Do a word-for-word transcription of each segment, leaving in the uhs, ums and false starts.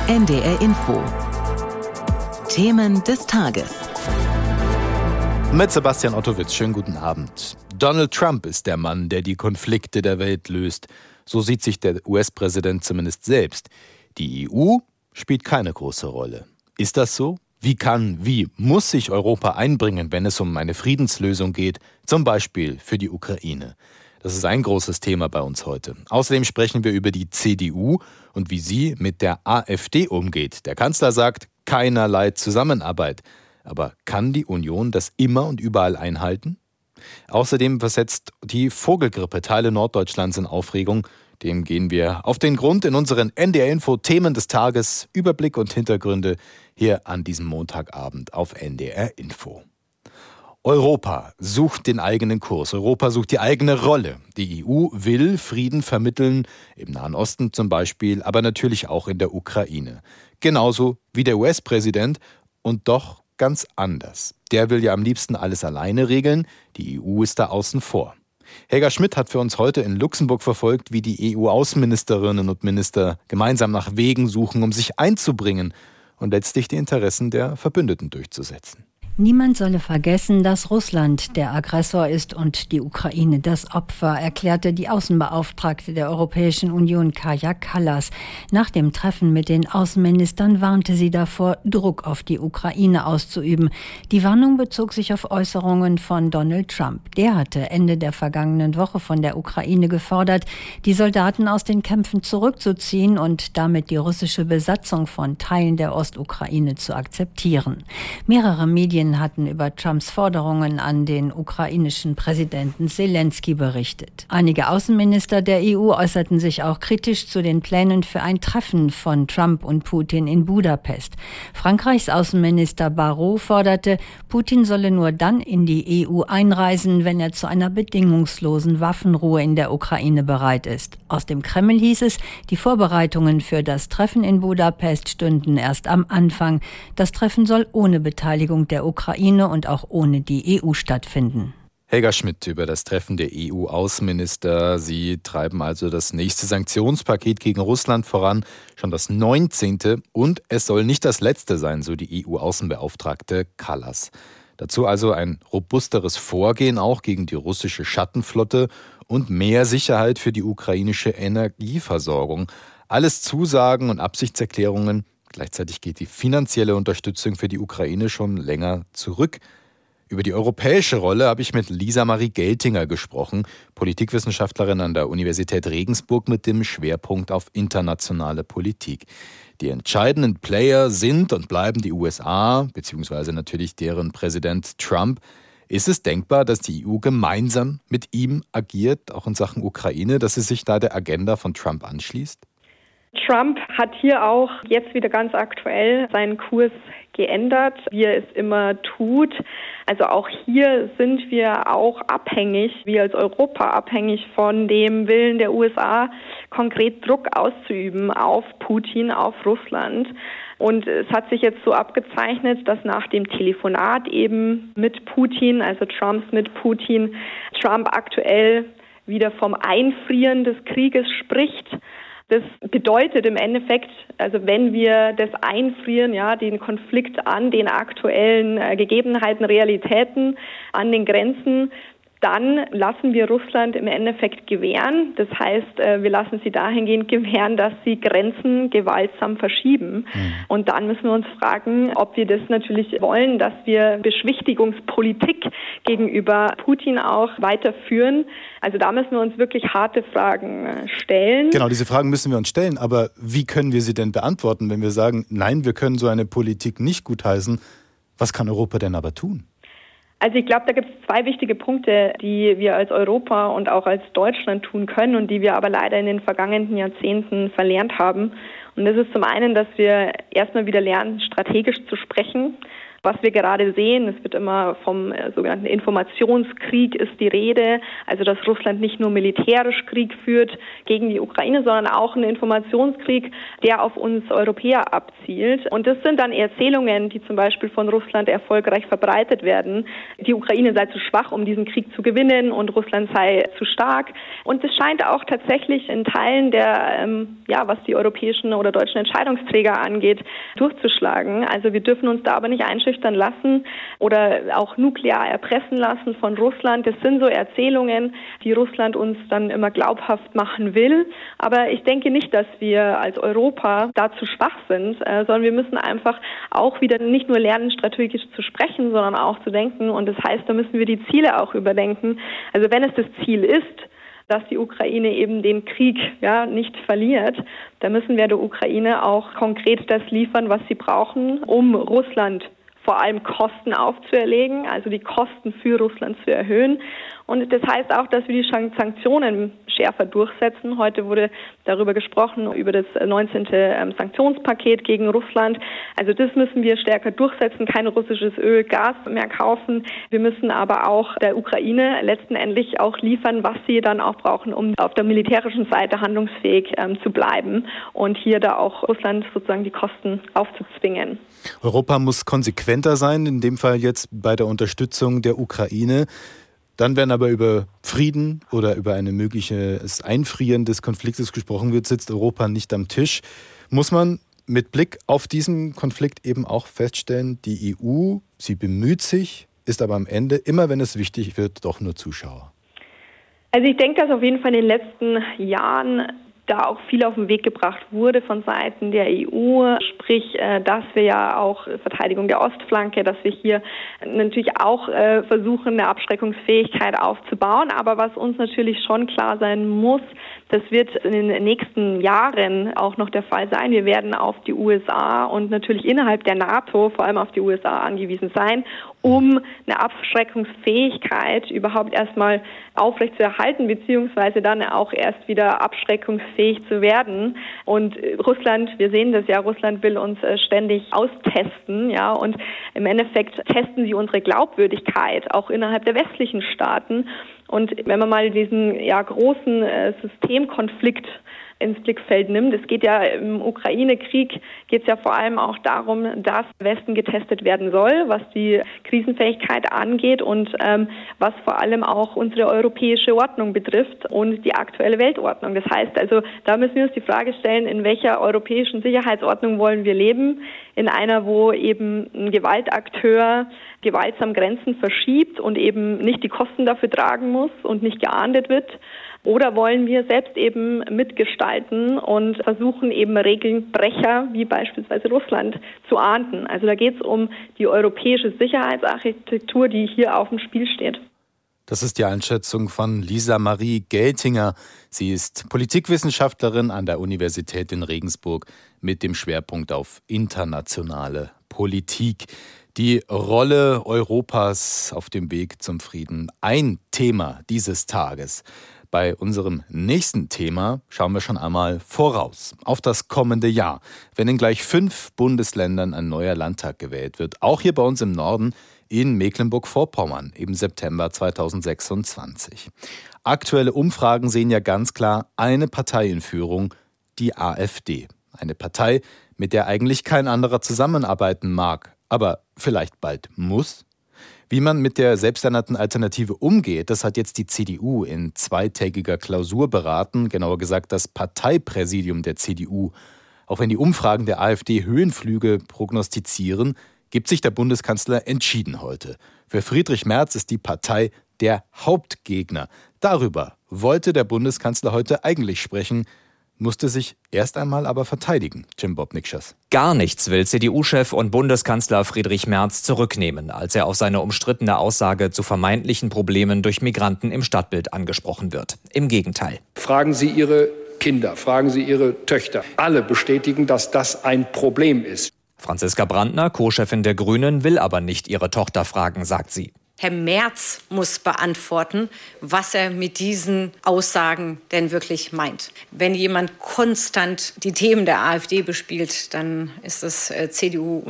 N D R Info. Themen des Tages. Mit Sebastian Ottowitz, schönen guten Abend. Donald Trump ist der Mann, der die Konflikte der Welt löst. So sieht sich der U S-Präsident zumindest selbst. Die E U spielt keine große Rolle. Ist das so? Wie kann, wie muss sich Europa einbringen, wenn es um eine Friedenslösung geht, zum Beispiel für die Ukraine? Das ist ein großes Thema bei uns heute. Außerdem sprechen wir über die C D U und wie sie mit der AfD umgeht. Der Kanzler sagt, keinerlei Zusammenarbeit. Aber kann die Union das immer und überall einhalten? Außerdem versetzt die Vogelgrippe Teile Norddeutschlands in Aufregung. Dem gehen wir auf den Grund in unseren N D R-Info Themen des Tages, Überblick und Hintergründe hier an diesem Montagabend auf N D R-Info. Europa sucht den eigenen Kurs. Europa sucht die eigene Rolle. Die E U will Frieden vermitteln, im Nahen Osten zum Beispiel, aber natürlich auch in der Ukraine. Genauso wie der U S-Präsident und doch ganz anders. Der will ja am liebsten alles alleine regeln. Die E U ist da außen vor. Helga Schmidt hat für uns heute in Luxemburg verfolgt, wie die E U-Außenministerinnen und Minister gemeinsam nach Wegen suchen, um sich einzubringen und letztlich die Interessen der Verbündeten durchzusetzen. Niemand solle vergessen, dass Russland der Aggressor ist und die Ukraine das Opfer, erklärte die Außenbeauftragte der Europäischen Union Kaja Kallas. Nach dem Treffen mit den Außenministern warnte sie davor, Druck auf die Ukraine auszuüben. Die Warnung bezog sich auf Äußerungen von Donald Trump. Der hatte Ende der vergangenen Woche von der Ukraine gefordert, die Soldaten aus den Kämpfen zurückzuziehen und damit die russische Besatzung von Teilen der Ostukraine zu akzeptieren. Mehrere Medien hatten über Trumps Forderungen an den ukrainischen Präsidenten Selenskyj berichtet. Einige Außenminister der E U äußerten sich auch kritisch zu den Plänen für ein Treffen von Trump und Putin in Budapest. Frankreichs Außenminister Barrot forderte, Putin solle nur dann in die E U einreisen, wenn er zu einer bedingungslosen Waffenruhe in der Ukraine bereit ist. Aus dem Kreml hieß es, die Vorbereitungen für das Treffen in Budapest stünden erst am Anfang. Das Treffen soll ohne Beteiligung der Ukraine Ukraine und auch ohne die E U stattfinden. Helga Schmidt über das Treffen der E U-Außenminister. Sie treiben also das nächste Sanktionspaket gegen Russland voran, schon das neunzehnte. Und es soll nicht das letzte sein, so die E U-Außenbeauftragte Kallas. Dazu also ein robusteres Vorgehen auch gegen die russische Schattenflotte und mehr Sicherheit für die ukrainische Energieversorgung. Alles Zusagen und Absichtserklärungen. Gleichzeitig geht die finanzielle Unterstützung für die Ukraine schon länger zurück. Über die europäische Rolle habe ich mit Lisa Marie Geltinger gesprochen, Politikwissenschaftlerin an der Universität Regensburg mit dem Schwerpunkt auf internationale Politik. Die entscheidenden Player sind und bleiben die U S A, beziehungsweise natürlich deren Präsident Trump. Ist es denkbar, dass die E U gemeinsam mit ihm agiert, auch in Sachen Ukraine, dass sie sich da der Agenda von Trump anschließt? Trump hat hier auch jetzt wieder ganz aktuell seinen Kurs geändert, wie er es immer tut. Also auch hier sind wir auch abhängig, wir als Europa abhängig von dem Willen der U S A, konkret Druck auszuüben auf Putin, auf Russland. Und es hat sich jetzt so abgezeichnet, dass nach dem Telefonat eben mit Putin, also Trumps mit Putin, Trump aktuell wieder vom Einfrieren des Krieges spricht. Das bedeutet im Endeffekt, also wenn wir das einfrieren, ja, den Konflikt an den aktuellen äh, Gegebenheiten, Realitäten, an den Grenzen, dann lassen wir Russland im Endeffekt gewähren. Das heißt, äh, wir lassen sie dahingehend gewähren, dass sie Grenzen gewaltsam verschieben. Mhm. Und dann müssen wir uns fragen, ob wir das natürlich wollen, dass wir Beschwichtigungspolitik gegenüber Putin auch weiterführen. Also da müssen wir uns wirklich harte Fragen stellen. Genau, diese Fragen müssen wir uns stellen. Aber wie können wir sie denn beantworten, wenn wir sagen, nein, wir können so eine Politik nicht gutheißen? Was kann Europa denn aber tun? Also ich glaube, da gibt es zwei wichtige Punkte, die wir als Europa und auch als Deutschland tun können und die wir aber leider in den vergangenen Jahrzehnten verlernt haben. Und das ist zum einen, dass wir erstmal wieder lernen, strategisch zu sprechen. was wir gerade sehen. Es wird immer vom äh, sogenannten Informationskrieg ist die Rede, also dass Russland nicht nur militärisch Krieg führt gegen die Ukraine, sondern auch einen Informationskrieg, der auf uns Europäer abzielt. Und das sind dann Erzählungen, die zum Beispiel von Russland erfolgreich verbreitet werden. Die Ukraine sei zu schwach, um diesen Krieg zu gewinnen, und Russland sei zu stark. Und es scheint auch tatsächlich in Teilen der, ähm, ja, was die europäischen oder deutschen Entscheidungsträger angeht, durchzuschlagen. Also wir dürfen uns da aber nicht einschüchtern lassen oder auch nuklear erpressen lassen von Russland. Das sind so Erzählungen, die Russland uns dann immer glaubhaft machen will. Aber ich denke nicht, dass wir als Europa da zu schwach sind, äh, sondern wir müssen einfach auch wieder nicht nur lernen, strategisch zu sprechen, sondern auch zu denken. Und das heißt, da müssen wir die Ziele auch überdenken. Also wenn es das Ziel ist, dass die Ukraine eben den Krieg ja nicht verliert, dann müssen wir der Ukraine auch konkret das liefern, was sie brauchen, um Russland vor allem Kosten aufzuerlegen, also die Kosten für Russland zu erhöhen. Und das heißt auch, dass wir die Sanktionen schärfer durchsetzen. Heute wurde darüber gesprochen, über das neunzehnte Sanktionspaket gegen Russland. Also das müssen wir stärker durchsetzen, kein russisches Öl, Gas mehr kaufen. Wir müssen aber auch der Ukraine letztendlich auch liefern, was sie dann auch brauchen, um auf der militärischen Seite handlungsfähig ähm, zu bleiben und hier da auch Russland sozusagen die Kosten aufzuzwingen. Europa muss konsequenter sein, in dem Fall jetzt bei der Unterstützung der Ukraine. Dann, wenn aber über Frieden oder über ein mögliches Einfrieren des Konfliktes gesprochen wird, sitzt Europa nicht am Tisch. Muss man mit Blick auf diesen Konflikt eben auch feststellen, die E U, sie bemüht sich, ist aber am Ende, immer wenn es wichtig wird, doch nur Zuschauer. Also ich denke, dass auf jeden Fall in den letzten Jahren da auch viel auf den Weg gebracht wurde von Seiten der E U, sprich, dass wir ja auch Verteidigung der Ostflanke, dass wir hier natürlich auch versuchen, eine Abschreckungsfähigkeit aufzubauen. Aber was uns natürlich schon klar sein muss, das wird in den nächsten Jahren auch noch der Fall sein. Wir werden auf die U S A und natürlich innerhalb der NATO, vor allem auf die U S A angewiesen sein, um eine Abschreckungsfähigkeit überhaupt erstmal aufrechtzuerhalten, beziehungsweise dann auch erst wieder abschreckungsfähig zu werden. Und Russland, wir sehen das ja, Russland will uns ständig austesten, ja, und im Endeffekt testen sie unsere Glaubwürdigkeit, auch innerhalb der westlichen Staaten. Und wenn man mal diesen ja großen äh, Systemkonflikt ins Blickfeld nimmt. Es geht ja im Ukraine-Krieg geht es ja vor allem auch darum, dass der Westen getestet werden soll, was die Krisenfähigkeit angeht und ähm, was vor allem auch unsere europäische Ordnung betrifft und die aktuelle Weltordnung. Das heißt also, da müssen wir uns die Frage stellen, in welcher europäischen Sicherheitsordnung wollen wir leben? In einer, wo eben ein Gewaltakteur gewaltsam Grenzen verschiebt und eben nicht die Kosten dafür tragen muss und nicht geahndet wird? Oder wollen wir selbst eben mitgestalten und versuchen eben Regelbrecher wie beispielsweise Russland zu ahnden? Also da geht es um die europäische Sicherheitsarchitektur, die hier auf dem Spiel steht. Das ist die Einschätzung von Lisa Marie Geltinger. Sie ist Politikwissenschaftlerin an der Universität in Regensburg mit dem Schwerpunkt auf internationale Politik. Die Rolle Europas auf dem Weg zum Frieden, ein Thema dieses Tages. Bei unserem nächsten Thema schauen wir schon einmal voraus auf das kommende Jahr, wenn in gleich fünf Bundesländern ein neuer Landtag gewählt wird. Auch hier bei uns im Norden in Mecklenburg-Vorpommern im September zweitausendsechsundzwanzig. Aktuelle Umfragen sehen ja ganz klar eine Partei in Führung, die AfD. Eine Partei, mit der eigentlich kein anderer zusammenarbeiten mag, aber vielleicht bald muss. Wie man mit der selbsternannten Alternative umgeht, das hat jetzt die C D U in zweitägiger Klausur beraten, genauer gesagt das Parteipräsidium der C D U. Auch wenn die Umfragen der AfD Höhenflüge prognostizieren, gibt sich der Bundeskanzler entschieden heute. Für Friedrich Merz ist die Partei der Hauptgegner. Darüber wollte der Bundeskanzler heute eigentlich sprechen, musste sich erst einmal aber verteidigen. Jim Bob-Nikschas. Gar nichts will C D U-Chef und Bundeskanzler Friedrich Merz zurücknehmen, als er auf seine umstrittene Aussage zu vermeintlichen Problemen durch Migranten im Stadtbild angesprochen wird. Im Gegenteil. Fragen Sie Ihre Kinder, fragen Sie Ihre Töchter. Alle bestätigen, dass das ein Problem ist. Franziska Brandner, Co-Chefin der Grünen, will aber nicht ihre Tochter fragen, sagt sie. Herr Merz muss beantworten, was er mit diesen Aussagen denn wirklich meint. Wenn jemand konstant die Themen der AfD bespielt, dann ist es C D U und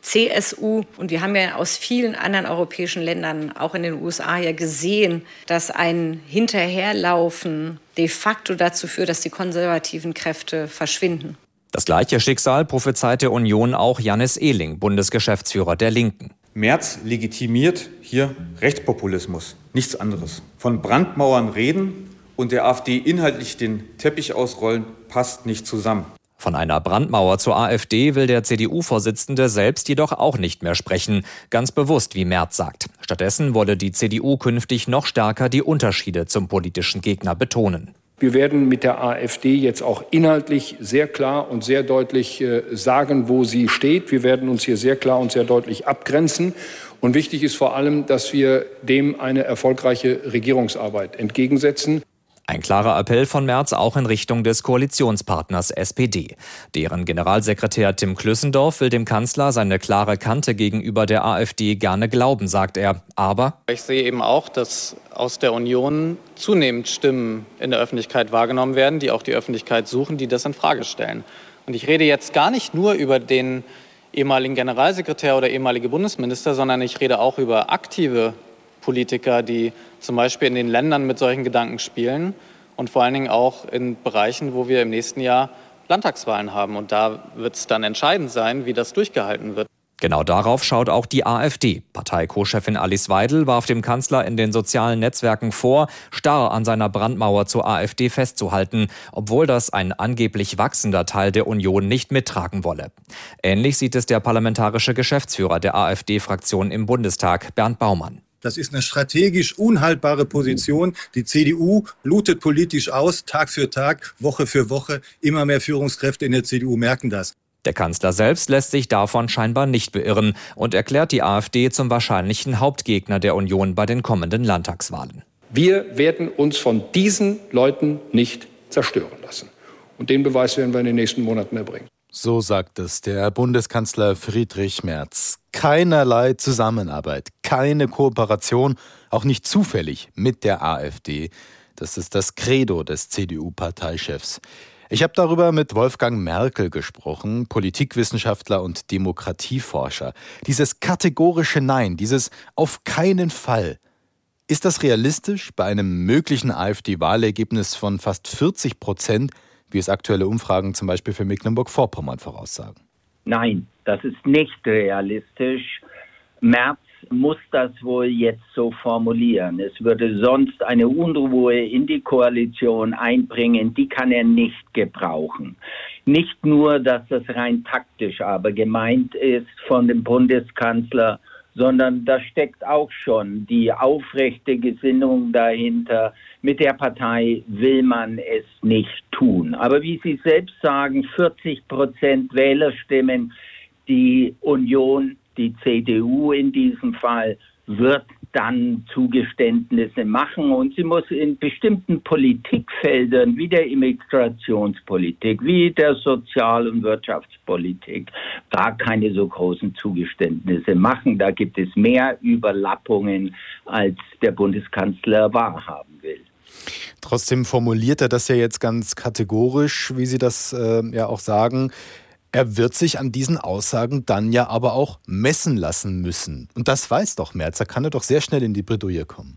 C S U. Und wir haben ja aus vielen anderen europäischen Ländern, auch in den U S A, ja gesehen, dass ein Hinterherlaufen de facto dazu führt, dass die konservativen Kräfte verschwinden. Das gleiche Schicksal prophezeite Union auch Jannis Ehling, Bundesgeschäftsführer der Linken. Merz legitimiert hier Rechtspopulismus, nichts anderes. Von Brandmauern reden und der AfD inhaltlich den Teppich ausrollen, passt nicht zusammen. Von einer Brandmauer zur AfD will der C D U-Vorsitzende selbst jedoch auch nicht mehr sprechen. Ganz bewusst, wie Merz sagt. Stattdessen wolle die C D U künftig noch stärker die Unterschiede zum politischen Gegner betonen. Wir werden mit der AfD jetzt auch inhaltlich sehr klar und sehr deutlich äh, sagen, wo sie steht. Wir werden uns hier sehr klar und sehr deutlich abgrenzen. Und wichtig ist vor allem, dass wir dem eine erfolgreiche Regierungsarbeit entgegensetzen. Ein klarer Appell von Merz auch in Richtung des Koalitionspartners S P D. Deren Generalsekretär Tim Klüssendorf will dem Kanzler seine klare Kante gegenüber der AfD gerne glauben, sagt er. Aber ich sehe eben auch, dass aus der Union zunehmend Stimmen in der Öffentlichkeit wahrgenommen werden, die auch die Öffentlichkeit suchen, die das in Frage stellen. Und ich rede jetzt gar nicht nur über den ehemaligen Generalsekretär oder ehemalige Bundesminister, sondern ich rede auch über aktive Politiker, die zum Beispiel in den Ländern mit solchen Gedanken spielen und vor allen Dingen auch in Bereichen, wo wir im nächsten Jahr Landtagswahlen haben. Und da wird es dann entscheidend sein, wie das durchgehalten wird. Genau darauf schaut auch die AfD. Partei-Co-Chefin Alice Weidel warf dem Kanzler in den sozialen Netzwerken vor, starr an seiner Brandmauer zur AfD festzuhalten, obwohl das ein angeblich wachsender Teil der Union nicht mittragen wolle. Ähnlich sieht es der parlamentarische Geschäftsführer der AfD-Fraktion im Bundestag, Bernd Baumann. Das ist eine strategisch unhaltbare Position. Die C D U blutet politisch aus, Tag für Tag, Woche für Woche. Immer mehr Führungskräfte in der C D U merken das. Der Kanzler selbst lässt sich davon scheinbar nicht beirren und erklärt die AfD zum wahrscheinlichen Hauptgegner der Union bei den kommenden Landtagswahlen. Wir werden uns von diesen Leuten nicht zerstören lassen. Und den Beweis werden wir in den nächsten Monaten erbringen. So sagt es der Bundeskanzler Friedrich Merz. Keinerlei Zusammenarbeit, keine Kooperation, auch nicht zufällig mit der AfD. Das ist das Credo des C D U-Parteichefs. Ich habe darüber mit Wolfgang Merkel gesprochen, Politikwissenschaftler und Demokratieforscher. Dieses kategorische Nein, dieses auf keinen Fall. Ist das realistisch bei einem möglichen AfD-Wahlergebnis von fast vierzig Prozent, wie es aktuelle Umfragen zum Beispiel für Mecklenburg-Vorpommern voraussagen? Nein, das ist nicht realistisch. Merz muss das wohl jetzt so formulieren. Es würde sonst eine Unruhe in die Koalition einbringen, die kann er nicht gebrauchen. Nicht nur, dass das rein taktisch aber gemeint ist von dem Bundeskanzler, sondern da steckt auch schon die aufrechte Gesinnung dahinter. Mit der Partei will man es nicht tun. Aber wie Sie selbst sagen, vierzig Prozent Wählerstimmen, die Union, die C D U in diesem Fall, wird dann Zugeständnisse machen. Und sie muss in bestimmten Politikfeldern wie der Immigrationspolitik, wie der Sozial- und Wirtschaftspolitik gar keine so großen Zugeständnisse machen. Da gibt es mehr Überlappungen, als der Bundeskanzler wahrhaben will. Trotzdem formuliert er das ja jetzt ganz kategorisch, wie Sie das äh, ja auch sagen. Er wird sich an diesen Aussagen dann ja aber auch messen lassen müssen. Und das weiß doch Merz. Da kann er doch sehr schnell in die Bredouille kommen.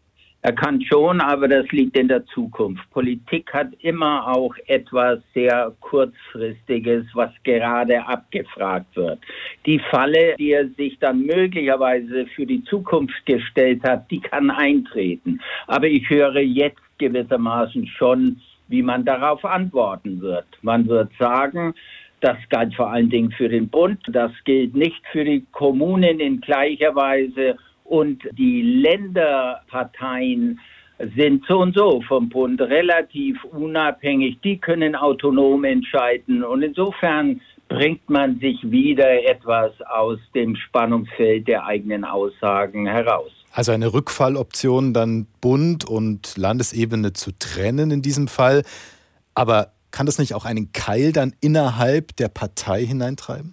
Er kann schon, aber das liegt in der Zukunft. Politik hat immer auch etwas sehr Kurzfristiges, was gerade abgefragt wird. Die Falle, die er sich dann möglicherweise für die Zukunft gestellt hat, die kann eintreten. Aber ich höre jetzt gewissermaßen schon, wie man darauf antworten wird. Man wird sagen, das galt vor allen Dingen für den Bund, das gilt nicht für die Kommunen in gleicher Weise. Und die Länderparteien sind so und so vom Bund relativ unabhängig. Die können autonom entscheiden. Und insofern bringt man sich wieder etwas aus dem Spannungsfeld der eigenen Aussagen heraus. Also eine Rückfalloption, dann Bund und Landesebene zu trennen in diesem Fall. Aber kann das nicht auch einen Keil dann innerhalb der Partei hineintreiben?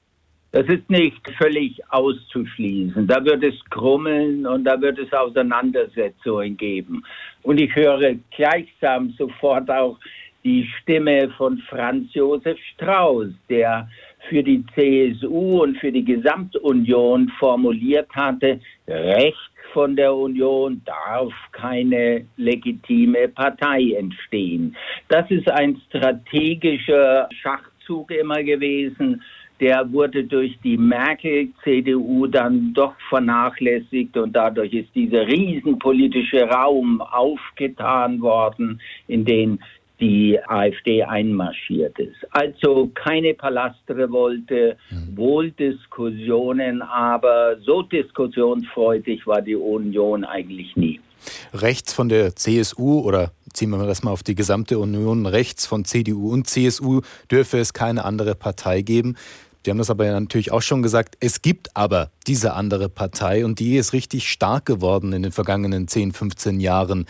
Das ist nicht völlig auszuschließen. Da wird es Krummeln und da wird es Auseinandersetzungen geben. Und ich höre gleichsam sofort auch die Stimme von Franz Josef Strauß, der für die C S U und für die Gesamtunion formuliert hatte, rechts von der Union darf keine legitime Partei entstehen. Das ist ein strategischer Schachzug immer gewesen. Der wurde durch die Merkel-C D U dann doch vernachlässigt und dadurch ist dieser riesenpolitische Raum aufgetan worden, in den die AfD einmarschiert ist. Also keine Palastrevolte, wohl Diskussionen, aber so diskussionsfreudig war die Union eigentlich nie. Rechts von der C S U oder ziehen wir das mal auf die gesamte Union, rechts von C D U und C S U dürfe es keine andere Partei geben. Die haben das aber ja natürlich auch schon gesagt. Es gibt aber diese andere Partei und die ist richtig stark geworden in den vergangenen zehn, fünfzehn Jahren.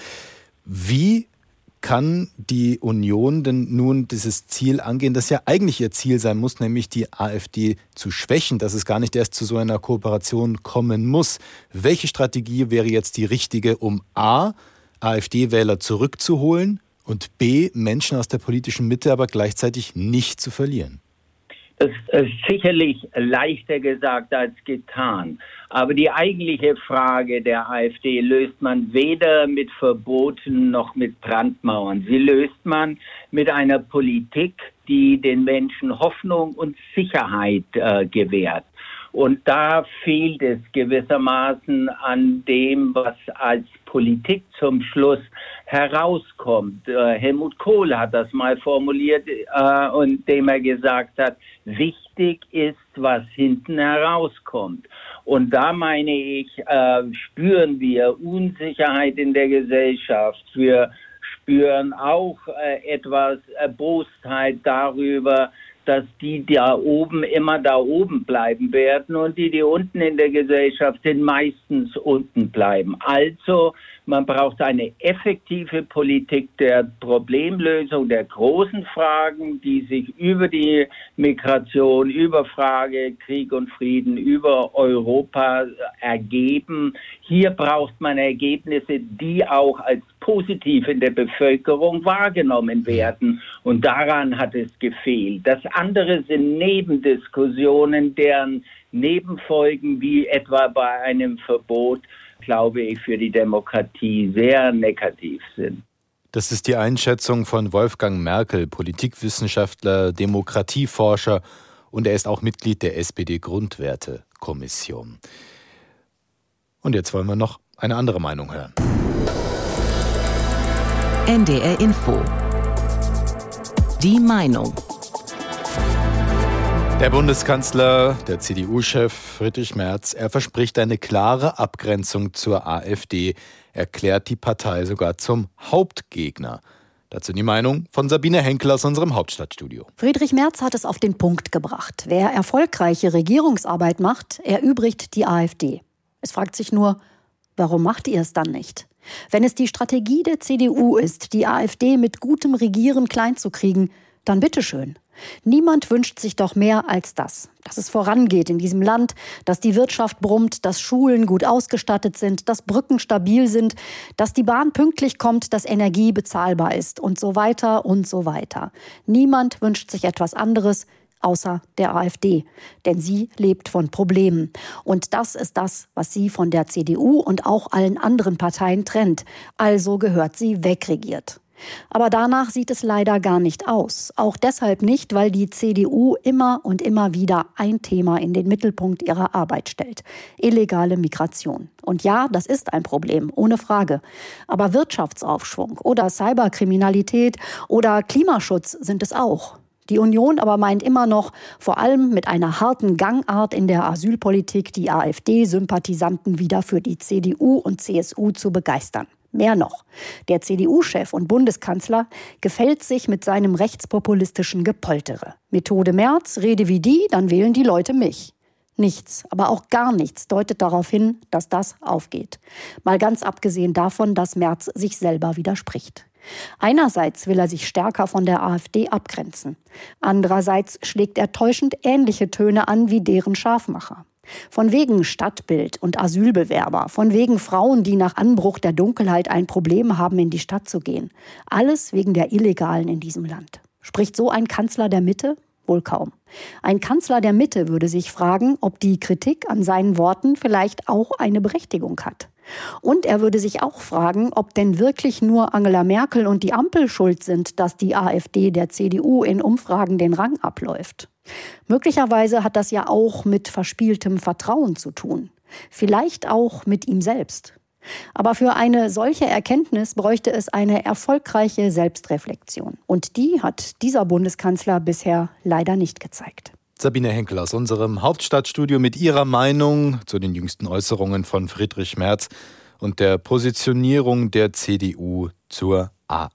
Wie kann die Union denn nun dieses Ziel angehen, das ja eigentlich ihr Ziel sein muss, nämlich die AfD zu schwächen, dass es gar nicht erst zu so einer Kooperation kommen muss? Welche Strategie wäre jetzt die richtige, um A, AfD-Wähler zurückzuholen und B, Menschen aus der politischen Mitte aber gleichzeitig nicht zu verlieren? Das ist sicherlich leichter gesagt als getan. Aber die eigentliche Frage der AfD löst man weder mit Verboten noch mit Brandmauern. Sie löst man mit einer Politik, die den Menschen Hoffnung und Sicherheit äh, gewährt. Und da fehlt es gewissermaßen an dem, was als Politik zum Schluss herauskommt. Äh, Helmut Kohl hat das mal formuliert, äh, indem er gesagt hat, wichtig ist, was hinten herauskommt. Und da meine ich, äh, spüren wir Unsicherheit in der Gesellschaft. Wir spüren auch äh, etwas Erbostheit darüber, dass die da oben immer da oben bleiben werden und die, die unten in der Gesellschaft sind, meistens unten bleiben. Also man braucht eine effektive Politik der Problemlösung der großen Fragen, die sich über die Migration, über Frage Krieg und Frieden, über Europa ergeben. Hier braucht man Ergebnisse, die auch als positiv in der Bevölkerung wahrgenommen werden. Und daran hat es gefehlt. Das andere sind Nebendiskussionen, deren Nebenfolgen wie etwa bei einem Verbot, glaube ich, für die Demokratie sehr negativ sind. Das ist die Einschätzung von Wolfgang Merkel, Politikwissenschaftler, Demokratieforscher und er ist auch Mitglied der S P D-Grundwerte-Kommission. Und jetzt wollen wir noch eine andere Meinung hören. N D R Info. Die Meinung. Der Bundeskanzler, der C D U-Chef Friedrich Merz, er verspricht eine klare Abgrenzung zur AfD, erklärt die Partei sogar zum Hauptgegner. Dazu die Meinung von Sabine Henkel aus unserem Hauptstadtstudio. Friedrich Merz hat es auf den Punkt gebracht. Wer erfolgreiche Regierungsarbeit macht, erübrigt die AfD. Es fragt sich nur, warum macht ihr es dann nicht? Wenn es die Strategie der C D U ist, die AfD mit gutem Regieren kleinzukriegen, dann bitteschön. Niemand wünscht sich doch mehr als das. Dass es vorangeht in diesem Land, dass die Wirtschaft brummt, dass Schulen gut ausgestattet sind, dass Brücken stabil sind, dass die Bahn pünktlich kommt, dass Energie bezahlbar ist und so weiter und so weiter. Niemand wünscht sich etwas anderes, außer der AfD. Denn sie lebt von Problemen. Und das ist das, was sie von der C D U und auch allen anderen Parteien trennt. Also gehört sie wegregiert. Aber danach sieht es leider gar nicht aus. Auch deshalb nicht, weil die C D U immer und immer wieder ein Thema in den Mittelpunkt ihrer Arbeit stellt. Illegale Migration. Und ja, das ist ein Problem, ohne Frage. Aber Wirtschaftsaufschwung oder Cyberkriminalität oder Klimaschutz sind es auch. Die Union aber meint immer noch, vor allem mit einer harten Gangart in der Asylpolitik, die AfD-Sympathisanten wieder für die C D U und C S U zu begeistern. Mehr noch, der C D U-Chef und Bundeskanzler gefällt sich mit seinem rechtspopulistischen Gepoltere. Methode Merz, rede wie die, dann wählen die Leute mich. Nichts, aber auch gar nichts deutet darauf hin, dass das aufgeht. Mal ganz abgesehen davon, dass Merz sich selber widerspricht. Einerseits will er sich stärker von der AfD abgrenzen. Andererseits schlägt er täuschend ähnliche Töne an wie deren Scharfmacher. Von wegen Stadtbild und Asylbewerber, von wegen Frauen, die nach Anbruch der Dunkelheit ein Problem haben, in die Stadt zu gehen. Alles wegen der Illegalen in diesem Land. Spricht so ein Kanzler der Mitte? Wohl kaum. Ein Kanzler der Mitte würde sich fragen, ob die Kritik an seinen Worten vielleicht auch eine Berechtigung hat. Und er würde sich auch fragen, ob denn wirklich nur Angela Merkel und die Ampel schuld sind, dass die AfD der C D U in Umfragen den Rang abläuft. Möglicherweise hat das ja auch mit verspieltem Vertrauen zu tun. Vielleicht auch mit ihm selbst. Aber für eine solche Erkenntnis bräuchte es eine erfolgreiche Selbstreflexion. Und die hat dieser Bundeskanzler bisher leider nicht gezeigt. Sabine Henkel aus unserem Hauptstadtstudio mit ihrer Meinung zu den jüngsten Äußerungen von Friedrich Merz und der Positionierung der C D U zur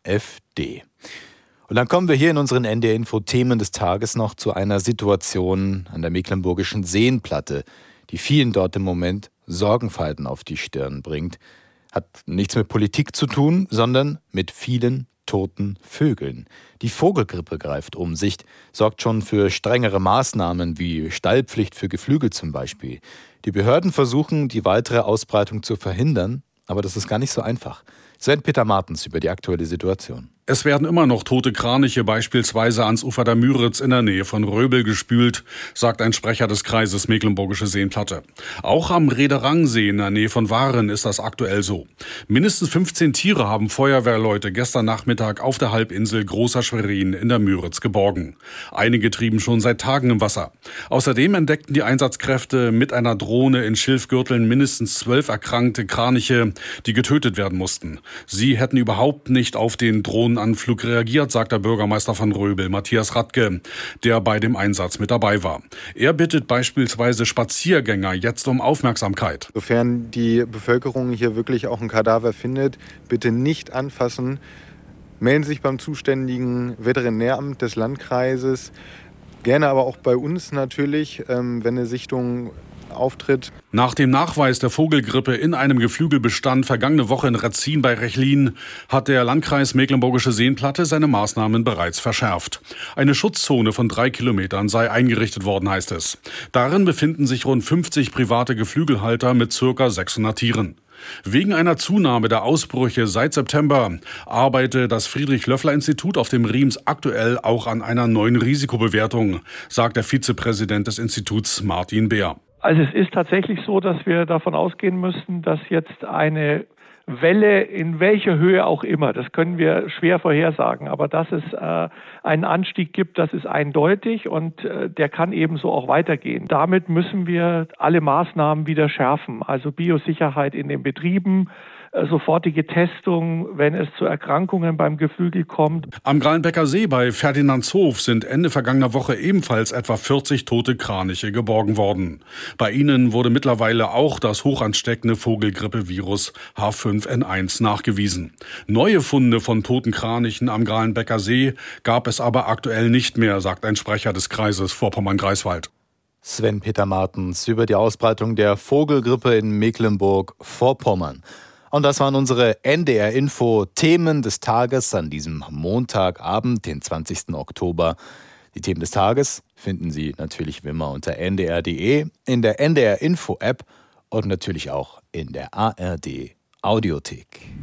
AfD. Und dann kommen wir hier in unseren N D R-Info-Themen des Tages noch zu einer Situation an der Mecklenburgischen Seenplatte, die vielen dort im Moment Sorgenfalten auf die Stirn bringt. Hat nichts mit Politik zu tun, sondern mit vielen toten Vögeln. Die Vogelgrippe greift um sich, sorgt schon für strengere Maßnahmen wie Stallpflicht für Geflügel zum Beispiel. Die Behörden versuchen, die weitere Ausbreitung zu verhindern, aber das ist gar nicht so einfach. Sven-Peter Martens über die aktuelle Situation. Es werden immer noch tote Kraniche beispielsweise ans Ufer der Müritz in der Nähe von Röbel gespült, sagt ein Sprecher des Kreises Mecklenburgische Seenplatte. Auch am Rederang-See in der Nähe von Waren ist das aktuell so. Mindestens fünfzehn Tiere haben Feuerwehrleute gestern Nachmittag auf der Halbinsel Großer Schwerin in der Müritz geborgen. Einige trieben schon seit Tagen im Wasser. Außerdem entdeckten die Einsatzkräfte mit einer Drohne in Schilfgürteln mindestens zwölf erkrankte Kraniche, die getötet werden mussten. Sie hätten überhaupt nicht auf den Drohnen Anflug reagiert, sagt der Bürgermeister von Röbel, Matthias Radke, der bei dem Einsatz mit dabei war. Er bittet beispielsweise Spaziergänger jetzt um Aufmerksamkeit. Sofern die Bevölkerung hier wirklich auch ein Kadaver findet, bitte nicht anfassen. Melden Sie sich beim zuständigen Veterinäramt des Landkreises. Gerne aber auch bei uns natürlich, wenn eine Sichtung auftritt. Nach dem Nachweis der Vogelgrippe in einem Geflügelbestand vergangene Woche in Retzin bei Rechlin hat der Landkreis Mecklenburgische Seenplatte seine Maßnahmen bereits verschärft. Eine Schutzzone von drei Kilometern sei eingerichtet worden, heißt es. Darin befinden sich rund fünfzig private Geflügelhalter mit circa sechshundert Tieren. Wegen einer Zunahme der Ausbrüche seit September arbeitet das Friedrich-Löffler-Institut auf dem Riems aktuell auch an einer neuen Risikobewertung, sagt der Vizepräsident des Instituts Martin Beer. Also es ist tatsächlich so, dass wir davon ausgehen müssen, dass jetzt eine Welle in welcher Höhe auch immer, das können wir schwer vorhersagen, aber dass es äh, einen Anstieg gibt, das ist eindeutig und äh, der kann ebenso auch weitergehen. Damit müssen wir alle Maßnahmen wieder schärfen, also Biosicherheit in den Betrieben, sofortige Testung, wenn es zu Erkrankungen beim Geflügel kommt. Am Gralenbecker See bei Ferdinandshof sind Ende vergangener Woche ebenfalls etwa vierzig tote Kraniche geborgen worden. Bei ihnen wurde mittlerweile auch das hochansteckende Vogelgrippevirus H fünf N eins nachgewiesen. Neue Funde von toten Kranichen am Gralenbecker See gab es aber aktuell nicht mehr, sagt ein Sprecher des Kreises Vorpommern-Greifswald. Sven-Peter Martens über die Ausbreitung der Vogelgrippe in Mecklenburg-Vorpommern. Und das waren unsere N D R-Info-Themen des Tages an diesem Montagabend, den zwanzigsten Oktober. Die Themen des Tages finden Sie natürlich wie immer unter n d r punkt d e, in der N D R-Info-App und natürlich auch in der A R D-Audiothek.